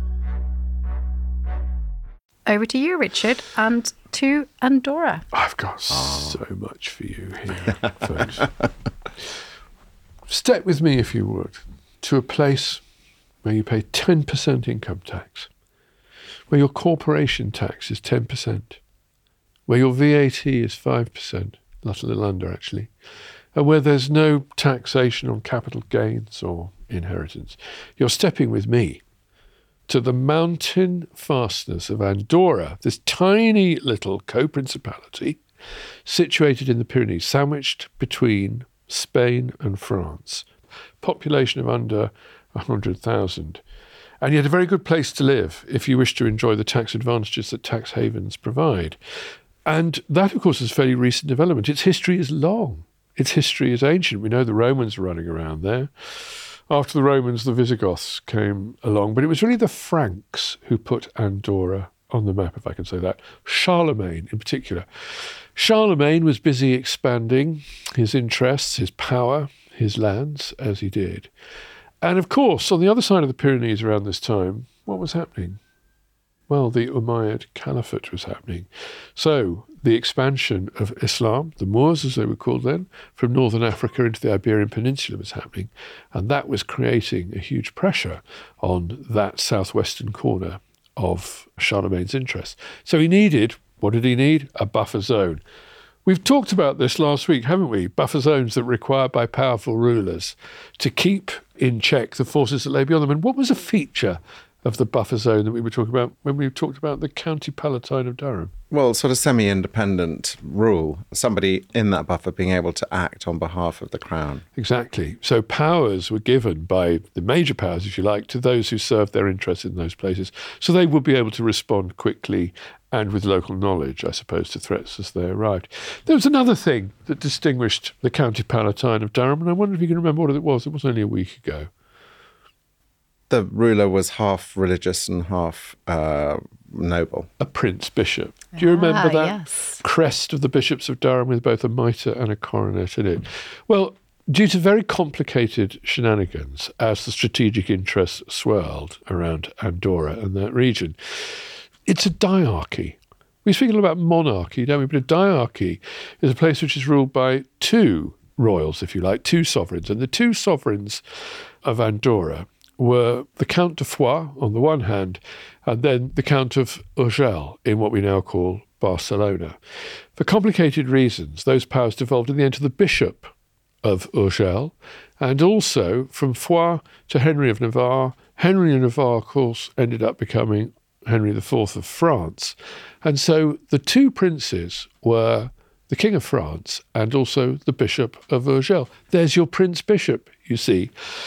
over to you, Richard, and to Andorra. I've got so much for you here, folks. Step with me, if you would, to a place where you pay ten percent income tax, where your corporation tax is ten percent, where your V A T is five percent, not a little under actually, and where there's no taxation on capital gains or inheritance. You're stepping with me to the mountain fastness of Andorra, this tiny little co-principality situated in the Pyrenees, sandwiched between Spain and France. Population of under one hundred thousand. And yet a very good place to live if you wish to enjoy the tax advantages that tax havens provide. And that, of course, is a fairly recent development. Its history is long. Its history is ancient. We know the Romans were running around there. After the Romans, the Visigoths came along. But it was really the Franks who put Andorra on the map, if I can say that. Charlemagne, in particular. Charlemagne was busy expanding his interests, his power, his lands, as he did. And of course, on the other side of the Pyrenees around this time, what was happening? Well, the Umayyad Caliphate was happening. So the expansion of Islam, the Moors as they were called then, from northern Africa into the Iberian Peninsula was happening. And that was creating a huge pressure on that southwestern corner of Charlemagne's interests. So he needed, what did he need? A buffer zone. We've talked about this last week, haven't we? Buffer zones that were required by powerful rulers to keep in check the forces that lay beyond them. And what was a feature of the buffer zone that we were talking about when we talked about the County Palatine of Durham? Well, sort of semi-independent rule, somebody in that buffer being able to act on behalf of the crown. Exactly. So powers were given by the major powers, if you like, to those who served their interests in those places. So they would be able to respond quickly and with local knowledge, I suppose, to threats as they arrived. There was another thing that distinguished the County Palatine of Durham, and I wonder if you can remember what it was. It was only a week ago. The ruler was half religious and half uh, noble. A prince bishop. Do you remember Ah, that yes. crest of the bishops of Durham with both a mitre and a coronet in it? Well, due to very complicated shenanigans as the strategic interests swirled around Andorra and that region, it's a diarchy. We speak a lot about monarchy, don't we? But a diarchy is a place which is ruled by two royals, if you like, two sovereigns. And the two sovereigns of Andorra were the Count de Foix on the one hand, and then the Count of Urgell in what we now call Barcelona. For complicated reasons, those powers devolved in the end to the Bishop of Urgell, and also from Foix to Henry of Navarre. Henry of Navarre, of course, ended up becoming Henry the Fourth of France. And so the two princes were the King of France and also the Bishop of Urgell. There's your Prince Bishop, you see.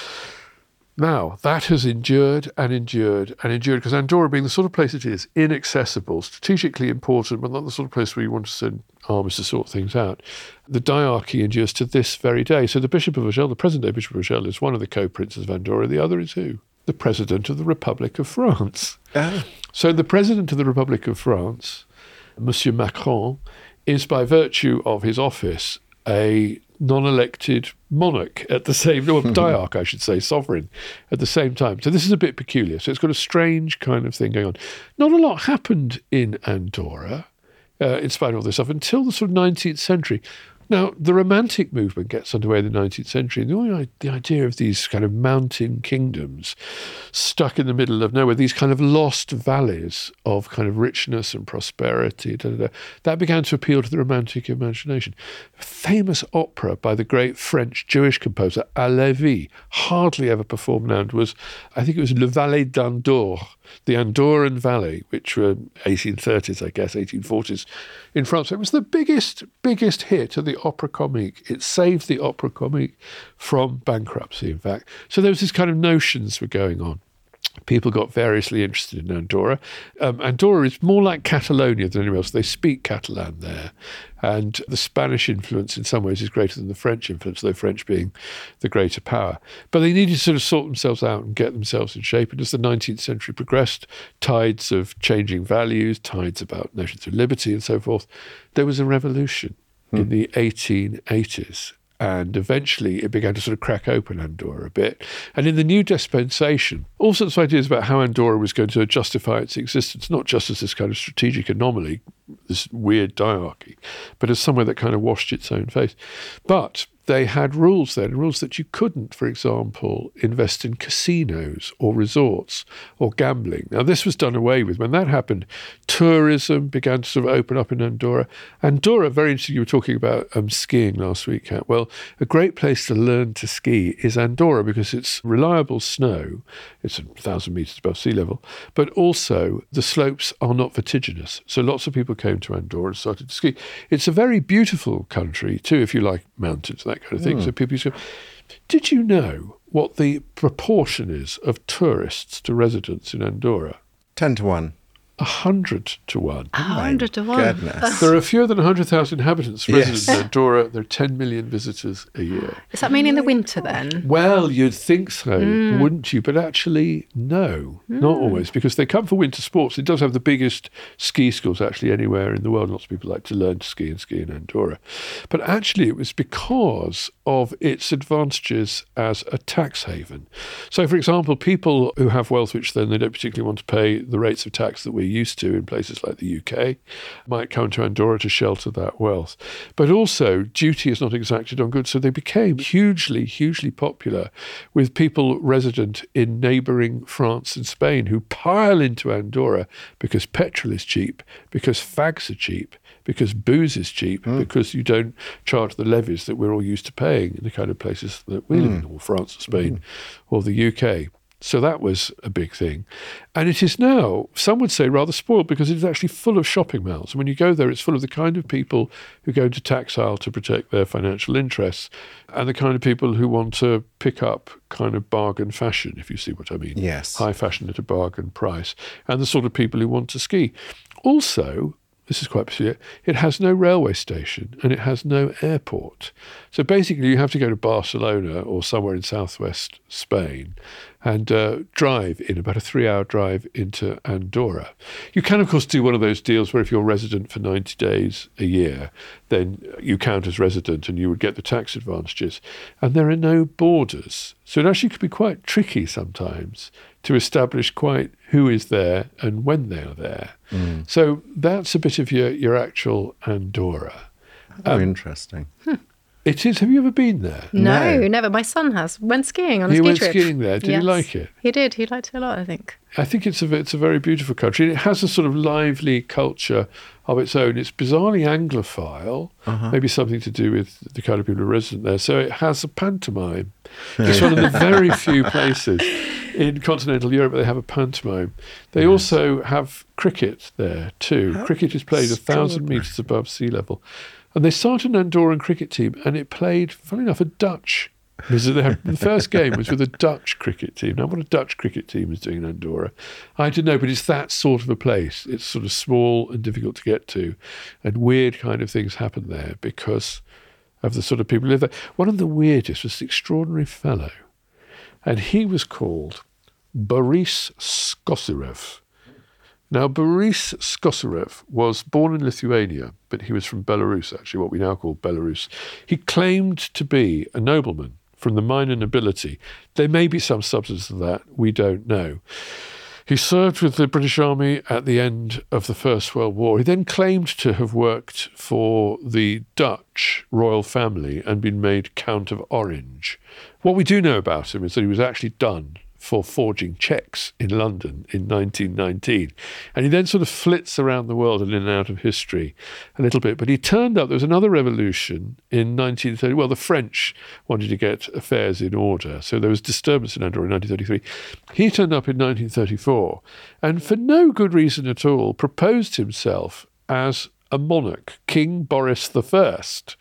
Now, that has endured and endured and endured, because Andorra, being the sort of place it is, inaccessible, strategically important, but not the sort of place where you want to send armies to sort things out, the diarchy endures to this very day. So the Bishop of Urgell, the present-day Bishop of Urgell, is one of the co-princes of Andorra. The other is who? The President of the Republic of France. Ah. So the President of the Republic of France, Monsieur Macron, is by virtue of his office a non-elected monarch at the same, or diarch, I should say, sovereign at the same time. So this is a bit peculiar. So it's got a strange kind of thing going on. Not a lot happened in Andorra, uh, in spite of all this stuff, until the sort of nineteenth century. Now, the Romantic movement gets underway in the nineteenth century. And the, only, the idea of these kind of mountain kingdoms stuck in the middle of nowhere, these kind of lost valleys of kind of richness and prosperity, da, da, da, that began to appeal to the Romantic imagination. A famous opera by the great French Jewish composer Halévy, hardly ever performed now, was, I think it was Le Valais d'Andorre, the Andorran Valley, which were eighteen thirties, I guess, eighteen forties in France. It was the biggest, biggest hit of the opera comique. It saved the opera comique from bankruptcy, in fact. So there was this kind of notions were going on. People got variously interested in Andorra. Um, Andorra is more like Catalonia than anywhere else. They speak Catalan there. And the Spanish influence in some ways is greater than the French influence, though French being the greater power. But they needed to sort of sort themselves out and get themselves in shape. And as the nineteenth century progressed, tides of changing values, tides about notions of liberty and so forth, there was a revolution hmm. in the eighteen eighties. And eventually it began to sort of crack open Andorra a bit. And in the new dispensation, all sorts of ideas about how Andorra was going to justify its existence, not just as this kind of strategic anomaly, this weird diarchy, but as somewhere that kind of washed its own face. But they had rules then, rules that you couldn't, for example, invest in casinos or resorts or gambling. Now, this was done away with. When that happened, tourism began to sort of open up in Andorra. Andorra, very interesting, you were talking about um, skiing last week, Kat. Well, a great place to learn to ski is Andorra because it's reliable snow. It's a thousand metres above sea level. But also, the slopes are not vertiginous. So lots of people came to Andorra and started to ski. It's a very beautiful country, too, if you like mountains, that kind of thing. Mm. So people used to go. Did you know what the proportion is of tourists to residents in Andorra? Ten to one. A hundred to one. A hundred to one. Goodness. There are fewer than one hundred thousand inhabitants residents Yes. in Andorra. There are ten million visitors a year. Does that mean in the winter then? Well, you'd think so, Mm. wouldn't you? But actually, no, not always, because they come for winter sports. It does have the biggest ski schools actually anywhere in the world. Lots of people like to learn to ski and ski in Andorra. But actually, it was because of its advantages as a tax haven. So, for example, people who have wealth, which then they don't particularly want to pay the rates of tax that we're used to in places like the U K, might come to Andorra to shelter that wealth. But also, duty is not exacted on goods, so they became hugely, hugely popular with people resident in neighbouring France and Spain who pile into Andorra because petrol is cheap, because fags are cheap, because booze is cheap, mm. because you don't charge the levies that we're all used to paying in the kind of places that we mm. live in, or France or Spain mm. or the U K. So that was a big thing. And it is now, some would say, rather spoiled because it is actually full of shopping malls. And when you go there, it's full of the kind of people who go into Taxile to protect their financial interests and the kind of people who want to pick up kind of bargain fashion, if you see what I mean. Yes. High fashion at a bargain price. And the sort of people who want to ski. Also, this is quite peculiar, it has no railway station and it has no airport. So basically you have to go to Barcelona or somewhere in southwest Spain and uh, drive in about a three-hour drive into Andorra. You can, of course, do one of those deals where if you're resident for ninety days a year, then you count as resident and you would get the tax advantages. And there are no borders. So it actually could be quite tricky sometimes to establish quite who is there and when they are there. Mm. So that's a bit of your, your actual Andorra. Oh, Um, interesting. Hmm. It is. Have you ever been there? No, No. never. My son has. Went skiing on a He ski went trip. skiing there. Did Yes. he like it? He did. He liked it a lot, I think. I think it's a it's a very beautiful country. It has a sort of lively culture of its own. It's bizarrely Anglophile, Uh-huh. maybe something to do with the kind of people who are resident there. So it has a pantomime. It's one of the very few places in continental Europe where they have a pantomime. They Yes. also have cricket there too. How Cricket is played a thousand extraordinary. metres above sea level. And they started an Andorran cricket team and it played, funny enough, a Dutch. Because they had- the first game was with a Dutch cricket team. Now, what a Dutch cricket team is doing in Andorra, I don't know, but it's that sort of a place. It's sort of small and difficult to get to, and weird kind of things happen there because of the sort of people who live there. One of the weirdest was this extraordinary fellow, and he was called Boris Skosyrev. Now, Boris Skosyrev was born in Lithuania, but he was from Belarus, actually, what we now call Belarus. He claimed to be a nobleman from the minor nobility. There may be some substance of that, we don't know. He served with the British Army at the end of the First World War. He then claimed to have worked for the Dutch royal family and been made Count of Orange. What we do know about him is that he was actually done for forging cheques in London in nineteen nineteen. And he then sort of flits around the world and in and out of history a little bit. But he turned up, there was another revolution in nineteen thirty. Well, the French wanted to get affairs in order. So there was disturbance in Andorra in nineteen thirty-three. He turned up in nineteen thirty-four and for no good reason at all proposed himself as a monarch, King Boris the First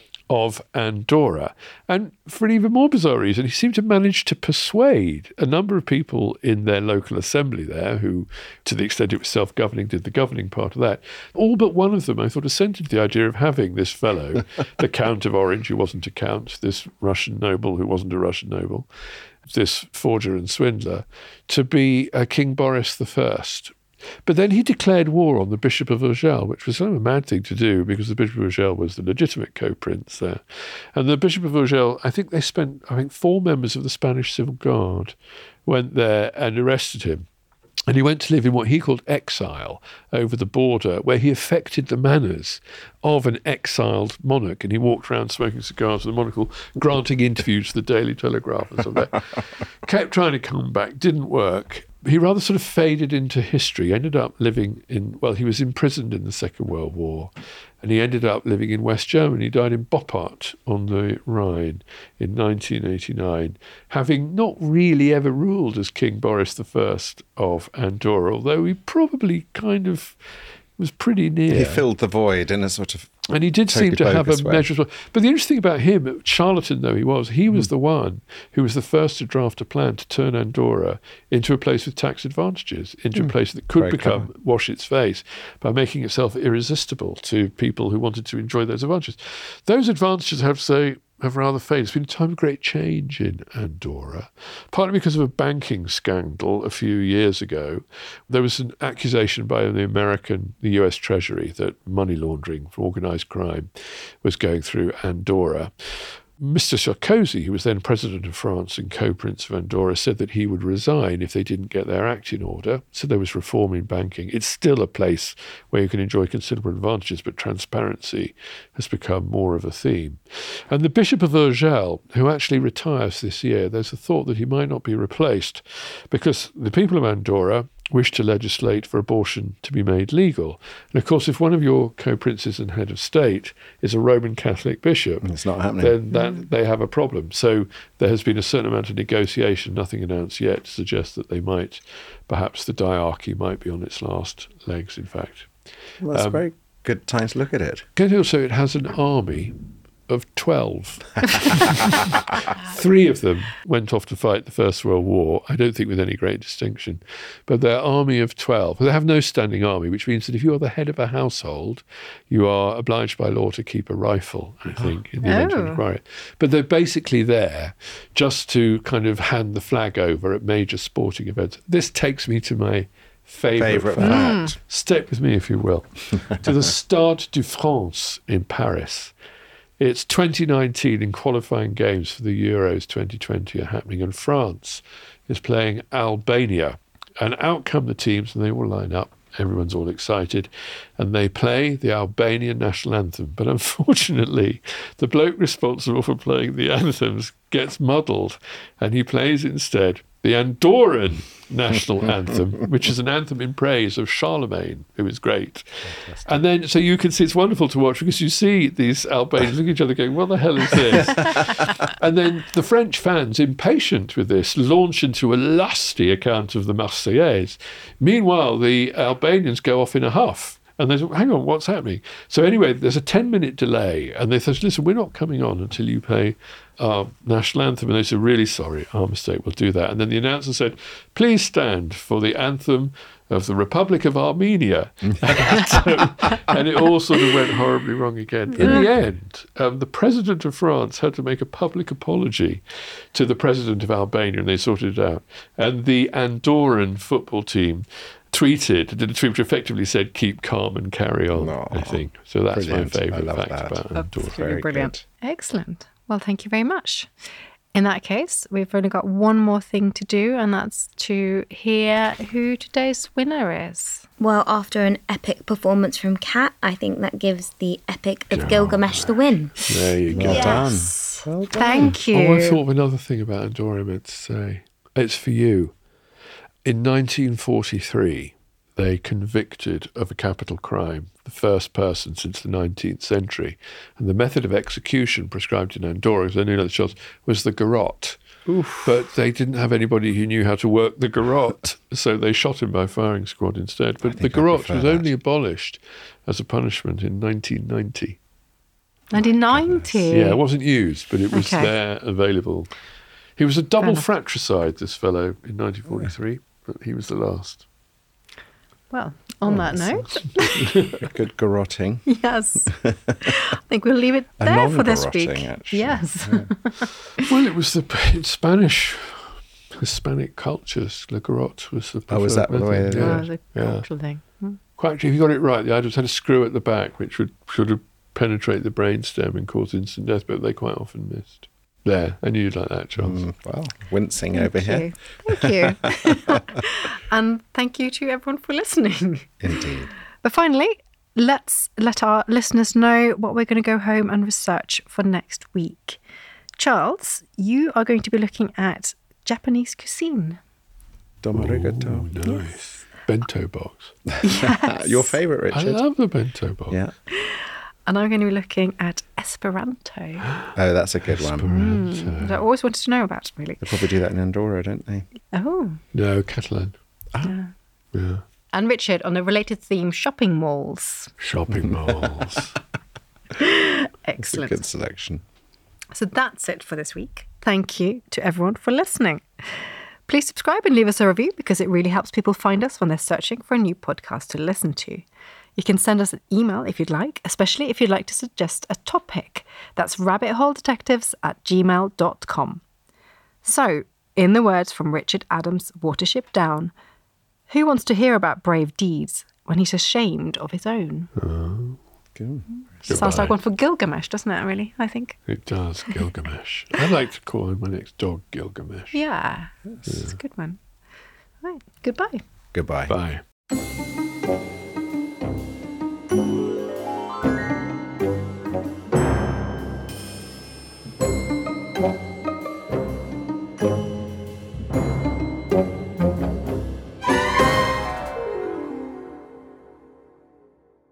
of Andorra. And for an even more bizarre reason, he seemed to manage to persuade a number of people in their local assembly there who, to the extent it was self-governing, did the governing part of that. All but one of them, I thought, assented to the idea of having this fellow, the Count of Orange, who wasn't a count, this Russian noble who wasn't a Russian noble, this forger and swindler, to be uh, King Boris the First. But then he declared war on the Bishop of Urgell, which was kind of a mad thing to do because the Bishop of Urgell was the legitimate co-prince there. And the Bishop of Urgell, I think they spent, I think four members of the Spanish Civil Guard went there and arrested him. And he went to live in what he called exile over the border, where he affected the manners of an exiled monarch. And he walked around smoking cigars with a monocle, granting interviews to the Daily Telegraph and stuff like that. Kept trying to come back, didn't work. He rather sort of faded into history, ended up living in, well, he was imprisoned in the Second World War, and he ended up living in West Germany. He died in Boppard on the Rhine in nineteen eighty-nine, having not really ever ruled as King Boris the First of Andorra, although he probably kind of was pretty near. He filled the void in a sort of And he did seem to have a way. measure as well. But the interesting thing about him, charlatan though he was, he was mm. the one who was the first to draft a plan to turn Andorra into a place with tax advantages, into mm. a place that could Very become, clever. wash its face by making itself irresistible to people who wanted to enjoy those advantages. Those advantages, I have to say, have rather faded. It's been a time of great change in Andorra, partly because of a banking scandal a few years ago. There was an accusation by the American, the U S Treasury, that money laundering for organised crime was going through Andorra. Mister Sarkozy, who was then president of France and co-prince of Andorra, said that he would resign if they didn't get their act in order. So there was reform in banking. It's still a place where you can enjoy considerable advantages, but transparency has become more of a theme. And the Bishop of Urgell, who actually retires this year, there's a thought that he might not be replaced because the people of Andorra wish to legislate for abortion to be made legal. And of course, if one of your co-princes and head of state is a Roman Catholic bishop, it's not happening. then that, they have a problem. So there has been a certain amount of negotiation, nothing announced yet, to suggest that they might, perhaps the diarchy might be on its last legs, in fact. Well, that's um, a very good time to look at it. And also it has an army of twelve. Three of them went off to fight the First World War, I don't think with any great distinction, but their army of twelve. They have no standing army, which means that if you are the head of a household, you are obliged by law to keep a rifle, I think, in the event you require it. But they're basically there just to kind of hand the flag over at major sporting events. This takes me to my favourite, favourite fact. fact. Mm. Step with me, if you will, to the Stade de France in Paris. It's twenty nineteen and qualifying games for the Euros twenty twenty are happening, and France is playing Albania. And out come the teams, and they all line up. Everyone's all excited, and they play the Albanian national anthem. But unfortunately, the bloke responsible for playing the anthems gets muddled, and he plays instead the Andorran national anthem, which is an anthem in praise of Charlemagne, who is great. Fantastic. And then, so you can see, it's wonderful to watch because you see these Albanians looking at each other going, what the hell is this? And then the French fans, impatient with this, launch into a lusty account of the Marseillaise. Meanwhile, the Albanians go off in a huff. And they say, hang on, what's happening? So anyway, there's a ten-minute delay, and they said, listen, we're not coming on until you play our national anthem. And they said, really sorry, our mistake, we'll do that. And then the announcer said, please stand for the anthem of the Republic of Armenia. and, so, and it all sort of went horribly wrong again. Yeah. In the end, um, the president of France had to make a public apology to the president of Albania, and they sorted it out. And the Andorran football team tweeted, did a tweet which effectively said, keep calm and carry on, no, I think. So that's brilliant. My favourite fact that. about Andorra. Absolutely brilliant. Good. Excellent. Well, thank you very much. In that case, we've only got one more thing to do, and that's to hear who today's winner is. Well, after an epic performance from Kat, I think that gives the Epic of Gilgamesh the win. There you go. Well Yes. done. Well done. Thank you. Oh, I thought of another thing about Andorra I meant to say. It's for you. In nineteen forty-three, they convicted of a capital crime the first person since the nineteenth century. And the method of execution prescribed in Andorra, because they knew the shots, was the garrote. Oof. But they didn't have anybody who knew how to work the garrote, so they shot him by firing squad instead. But the think I garrote prefer was that. only abolished as a punishment in nineteen ninety. nineteen ninety. Yeah, it wasn't used, but it was Okay. there available. He was a double enough. fratricide, this fellow, in nineteen forty-three, but he was the last. Well, on that note, Good garroting. yes. I think we'll leave it A there for this non-garroting, week. actually. Yes. Well, it was the in Spanish, Hispanic cultures. The garrote was the Oh, was preferred that the way method, they did yeah. Oh, the Yeah. cultural thing. Hmm. Quite actually, if you got it right, the idol had a screw at the back, which would sort of penetrate the brainstem and cause instant death, but they quite often missed. There, I knew you'd like that, Charles. Mm, well, wincing Thank over here. you. Thank you. And thank you to everyone for listening. Indeed. But finally, let's let our listeners know what we're going to go home and research for next week. Charles, you are going to be looking at Japanese cuisine. Domarigato. Oh, nice. Bento box. Your favourite, I Richard? love the bento box. Yeah. And I'm going to be looking at Esperanto, Oh, that's a good one. Esperanto. that I always wanted to know about, really. They probably do that in Andorra, don't they? Oh. No, Catalan. Yeah. Yeah. And Richard, on a related theme, shopping malls. Shopping malls. It's a Excellent. good selection. So that's it for this week. Thank you to everyone for listening. Please subscribe and leave us a review because it really helps people find us when they're searching for a new podcast to listen to. You can send us an email if you'd like, especially if you'd like to suggest a topic. That's rabbitholedetectives at gmail dot com. So, in the words from Richard Adams' Watership Down, who wants to hear about brave deeds when he's ashamed of his own? Good. Sounds Goodbye. like one for Gilgamesh, doesn't it, really, I think? It does, Gilgamesh. I'd like to call my next dog Gilgamesh. Yeah, it's a good one. Right, goodbye. Goodbye. Bye. Bye.